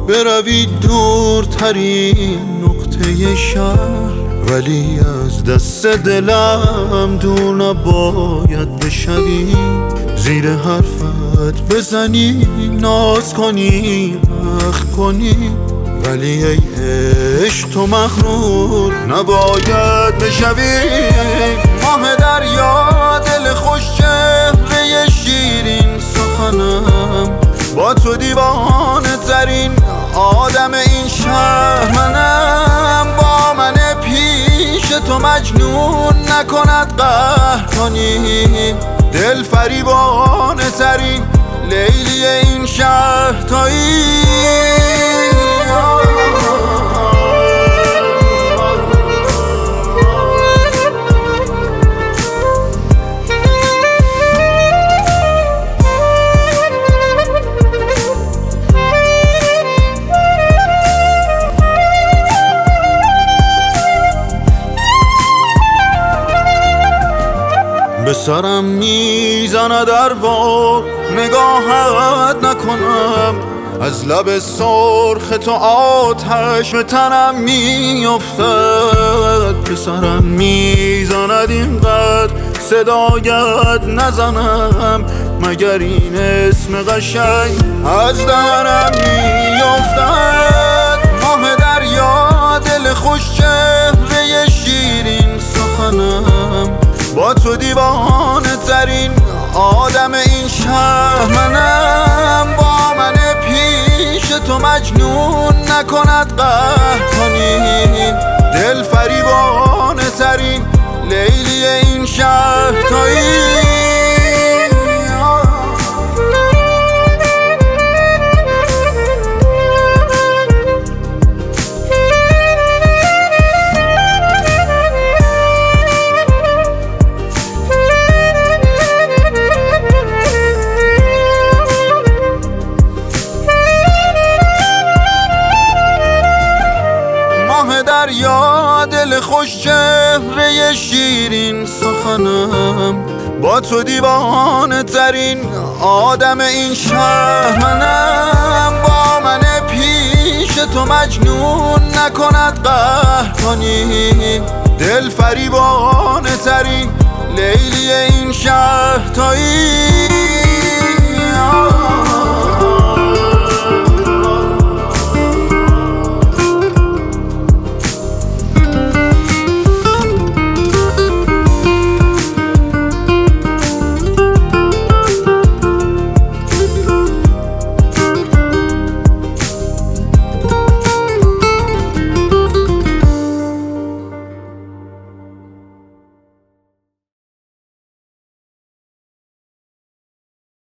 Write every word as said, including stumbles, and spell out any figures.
بروی دورترین نقطه شهر، ولی از دست دلم دور نباید بشوی. زیر حرفت بزنی، ناز کنی، اخ کنی، ولی ای عشق تو مغرور نباید بشوی. ماه دریا دل خوش چهره شیرین سخنم، با تو دیوانه ترین آدم این شهر منم. با من پیش تو مجنون نکند قهر کنی، دل فریبانه ترین لیلی این شهر تویی. به سرم میزنه در بار نگاهت نکنم، از لب سرخ تو آتش به تنم میافتد. به سرم میزند اینقدر صدایت نزنم، مگر این اسم قشنگ از دهنم میافتد. ماه دریا دل خوش چهره شیرین سخنم، با تو دیوانه ترین آدم این شهر منم. با من پیش تو مجنون نکند قهر کنی، دل فریبانه ترین لیلی این شهر تویی. دریا دل خوش چهره شیرین سخنم، با تو دیوانه ترین آدم این شهر منم. با من پیش تو مجنون نکند قهر کنی، دل فریبانه ترین لیلی این شهر تویی.